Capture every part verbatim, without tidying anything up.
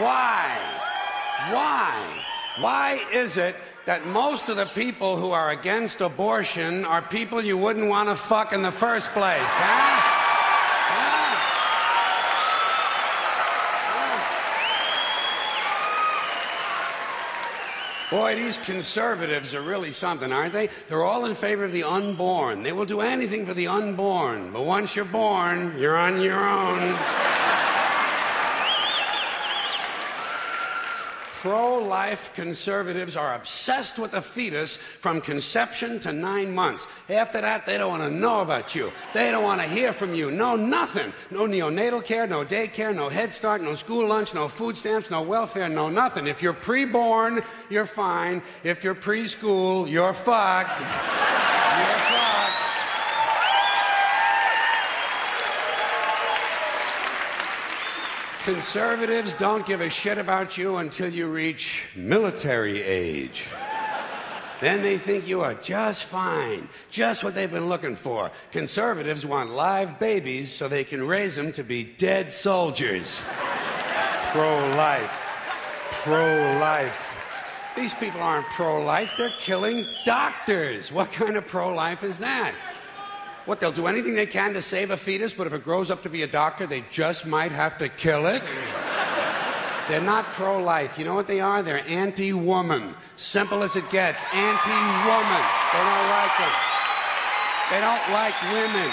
Why? Why? Why is it that most of the people who are against abortion are people you wouldn't want to fuck in the first place, huh? Huh? Huh? Boy, these conservatives are really something, aren't they? They're all in favor of the unborn. They will do anything for the unborn. But once you're born, you're on your own. Pro-life conservatives are obsessed with the fetus from conception to nine months. After that, they don't want to know about you. They don't want to hear from you. No, nothing. No neonatal care, no daycare, no Head Start, no school lunch, no food stamps, no welfare, no nothing. If you're pre-born, you're fine. If you're preschool, you're fucked. You're fucked. Conservatives don't give a shit about you until you reach military age. Then they think you are just fine, just what they've been looking for. Conservatives want live babies so they can raise them to be dead soldiers. Pro-life. Pro-life. These people aren't pro-life, they're killing doctors. What kind of pro-life is that? What, they'll do anything they can to save a fetus, but if it grows up to be a doctor, they just might have to kill it? They're not pro-life. You know what they are? They're anti-woman. Simple as it gets. Anti-woman. They don't like them. They don't like women.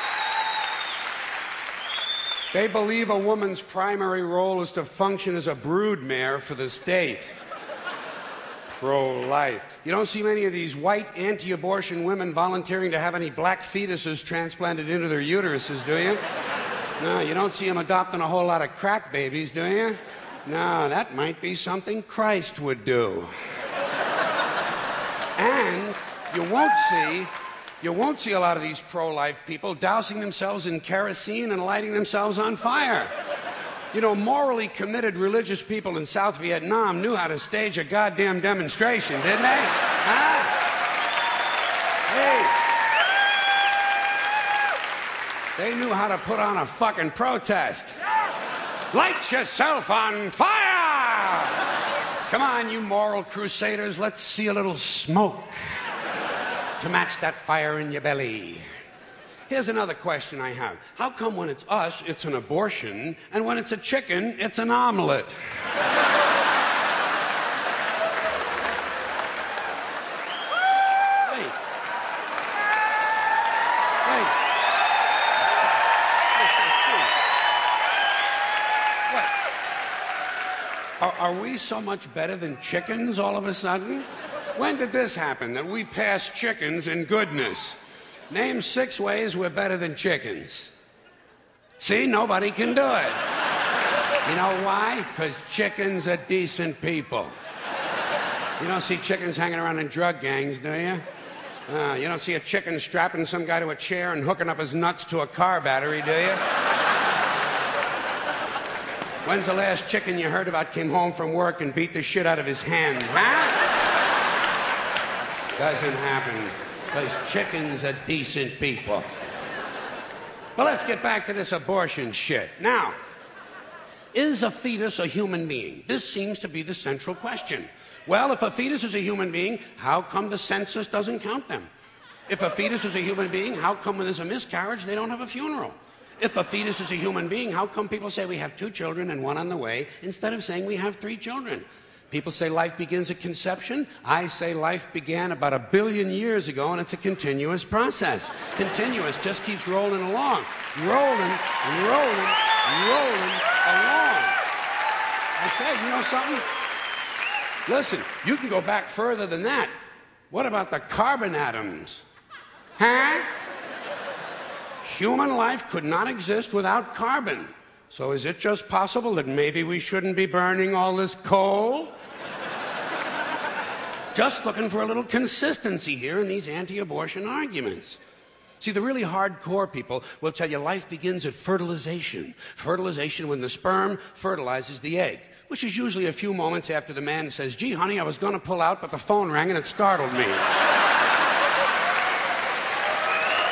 They believe a woman's primary role is to function as a broodmare for the state. Pro-life. You don't see many of these white anti-abortion women volunteering to have any black fetuses transplanted into their uteruses, do you? No, you don't see them adopting a whole lot of crack babies, do you? No, that might be something Christ would do. And you won't see, you won't see a lot of these pro-life people dousing themselves in kerosene and lighting themselves on fire. You know, morally committed religious people in South Vietnam knew how to stage a goddamn demonstration, didn't they? Huh? Hey. They knew how to put on a fucking protest. Light yourself on fire! Come on, you moral crusaders, let's see a little smoke to match that fire in your belly. Here's another question I have. How come when it's us, it's an abortion, and when it's a chicken, it's an omelet? Wait. Wait. What? Are, are we so much better than chickens all of a sudden? When did this happen, that we passed chickens in goodness? Name six ways we're better than chickens. See, nobody can do it. You know why? Because chickens are decent people. You don't see chickens hanging around in drug gangs, do you? Uh, you don't see a chicken strapping some guy to a chair and hooking up his nuts to a car battery, do you? When's the last chicken you heard about came home from work and beat the shit out of his hen, huh? Doesn't happen. Because chickens are decent people. Well, let's get back to this abortion shit. Now, is a fetus a human being? This seems to be the central question. Well, if a fetus is a human being, how come the census doesn't count them? If a fetus is a human being, how come when there's a miscarriage, they don't have a funeral? If a fetus is a human being, how come people say we have two children and one on the way, instead of saying we have three children? People say life begins at conception. I say life began about a billion years ago, and it's a continuous process. Continuous, just keeps rolling along. Rolling, rolling, rolling along. I said, you know something? Listen, you can go back further than that. What about the carbon atoms? Huh? Human life could not exist without carbon. So is it just possible that maybe we shouldn't be burning all this coal? Just looking for a little consistency here in these anti-abortion arguments. See, the really hardcore people will tell you life begins at fertilization. Fertilization when the sperm fertilizes the egg, which is usually a few moments after the man says, gee, honey, I was going to pull out, but the phone rang and it startled me.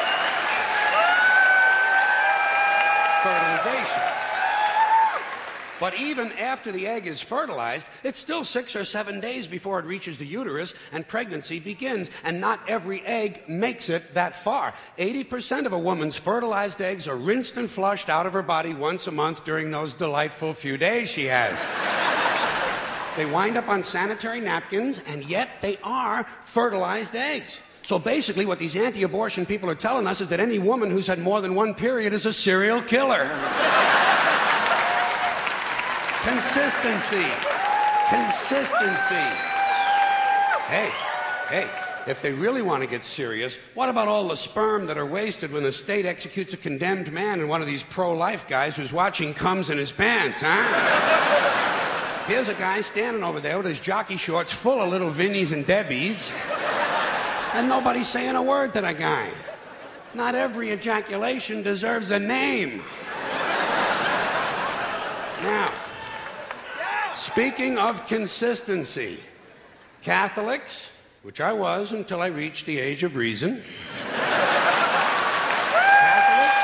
Fertilization. But even after the egg is fertilized, it's still six or seven days before it reaches the uterus and pregnancy begins. And not every egg makes it that far. eighty percent of a woman's fertilized eggs are rinsed and flushed out of her body once a month during those delightful few days she has. They wind up on sanitary napkins, and yet they are fertilized eggs. So basically what these anti-abortion people are telling us is that any woman who's had more than one period is a serial killer. Consistency. Consistency. Hey, hey, if they really want to get serious, what about all the sperm that are wasted when the state executes a condemned man and one of these pro-life guys who's watching comes in his pants, huh? Here's a guy standing over there with his jockey shorts full of little Vinnies and Debbies, and nobody's saying a word to the guy. Not every ejaculation deserves a name. Now, speaking of consistency, Catholics, which I was until I reached the age of reason, Catholics,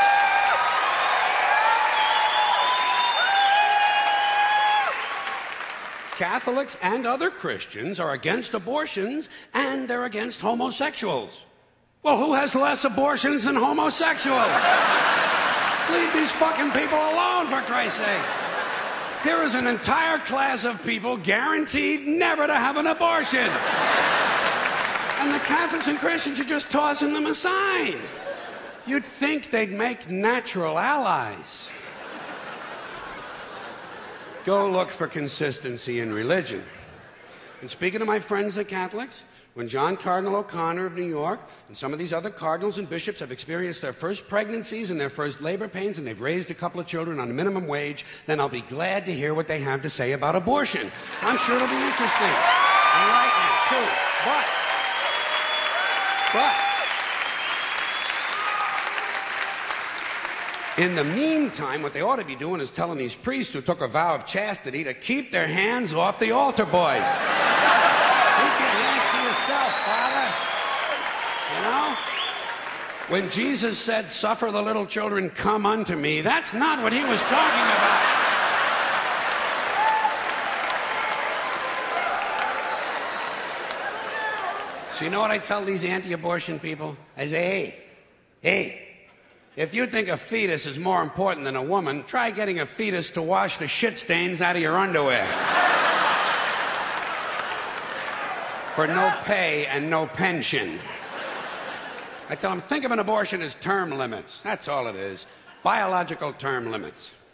Catholics and other Christians are against abortions, and they're against homosexuals. Well, who has less abortions than homosexuals? Leave these fucking people alone, for Christ's sakes. There is an entire class of people guaranteed never to have an abortion. And the Catholics and Christians are just tossing them aside. You'd think they'd make natural allies. Go look for consistency in religion. And speaking of my friends, the Catholics, when John Cardinal O'Connor of New York and some of these other cardinals and bishops have experienced their first pregnancies and their first labor pains and they've raised a couple of children on a minimum wage, then I'll be glad to hear what they have to say about abortion. I'm sure it'll be interesting. Enlightening, too. But, but, in the meantime, what they ought to be doing is telling these priests who took a vow of chastity to keep their hands off the altar boys. Keep your hands to yourself, Father. You know? When Jesus said, "Suffer the little children, come unto me," that's not what he was talking about. So you know what I tell these anti-abortion people? I say, hey, hey, if you think a fetus is more important than a woman, try getting a fetus to wash the shit stains out of your underwear. For no pay and no pension. I tell them, think of an abortion as term limits. That's all it is. Biological term limits.